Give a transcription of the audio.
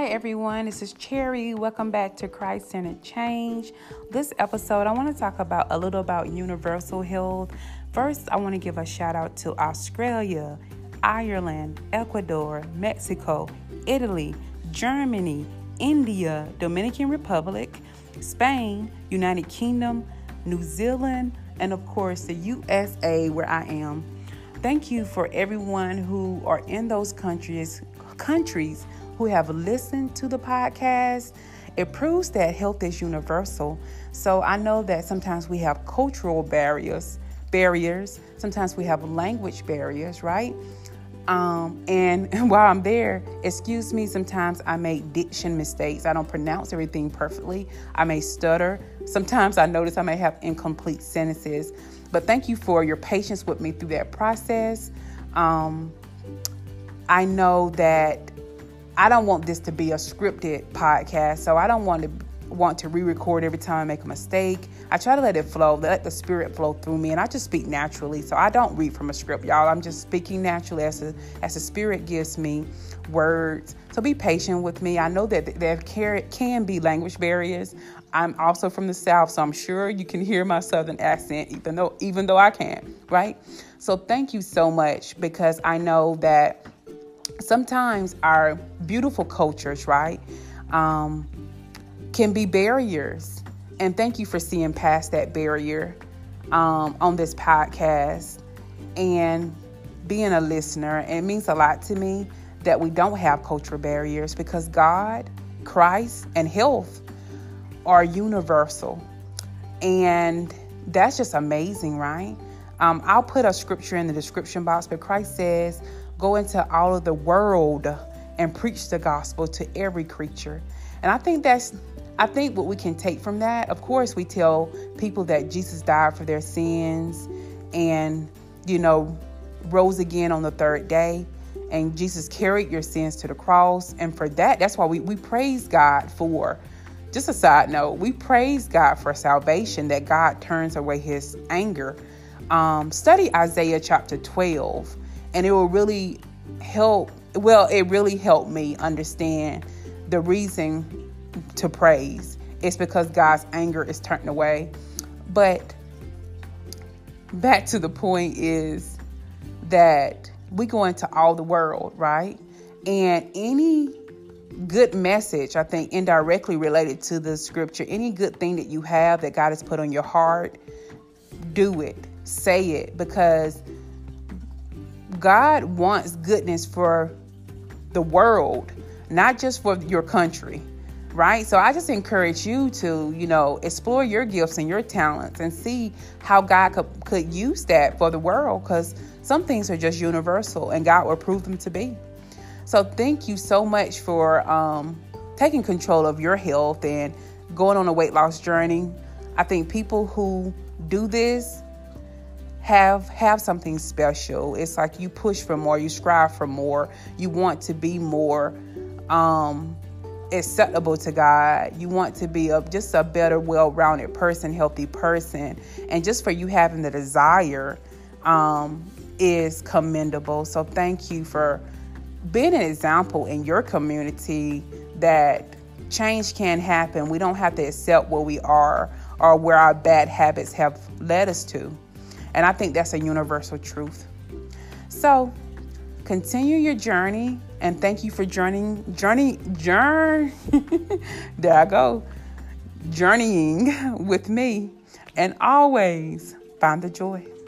Hi everyone, this is Cherry. Welcome back to Christ-Centered Change. This episode, I want to talk about a little about universal health. First, I want to give a shout out to Australia, Ireland, Ecuador, Mexico, Italy, Germany, India, Dominican Republic, Spain, United Kingdom, New Zealand, and of course the USA where I am. Thank you for everyone who are in those countries who have listened to the podcast. It proves that health is universal. So I know that sometimes we have cultural barriers. Sometimes we have language barriers, right? And while I'm there, excuse me, sometimes I make diction mistakes. I don't pronounce everything perfectly. I may stutter. Sometimes I notice I may have incomplete sentences. But thank you for your patience with me through that process. I know that I don't want this to be a scripted podcast, so I don't want to re-record every time I make a mistake. I try to let it flow, let the spirit flow through me, and I just speak naturally. So I don't read from a script, y'all. I'm just speaking naturally as the spirit gives me words. So be patient with me. I know that there can be language barriers. I'm also from the South, so I'm sure you can hear my Southern accent, even though I can't, right? So thank you so much, because I know that sometimes our beautiful cultures, right, can be barriers. And thank you for seeing past that barrier on this podcast and being a listener. It means a lot to me that we don't have cultural barriers, because God, Christ, and health are universal. And that's just amazing, right? I'll put a scripture in the description box, but Christ says, go into all of the world and preach the gospel to every creature. And I think what we can take from that, of course, we tell people that Jesus died for their sins and, rose again on the third day. And Jesus carried your sins to the cross. And for that, that's why we praise God for, just a side note, we praise God for salvation, that God turns away his anger. Study Isaiah chapter 12, and it will really help. Well, it really helped me understand the reason to praise. It's because God's anger is turned away. But back to the point is that we go into all the world, right? And any good message, I think, indirectly related to the scripture, any good thing that you have that God has put on your heart, do it, say it, because God wants goodness for the world, not just for your country, right? So I just encourage you to, explore your gifts and your talents and see how God could use that for the world, because some things are just universal and God will prove them to be. So thank you so much for taking control of your health and going on a weight loss journey. I think people who do this have something special. It's like you push for more, you strive for more, you want to be more acceptable to God. You want to be just a better, well-rounded person, healthy person. And just for you having the desire is commendable. So thank you for being an example in your community that change can happen. We don't have to accept where we are or where our bad habits have led us to. And I think that's a universal truth. So continue your journey, and thank you for journeying with me, and always find the joy.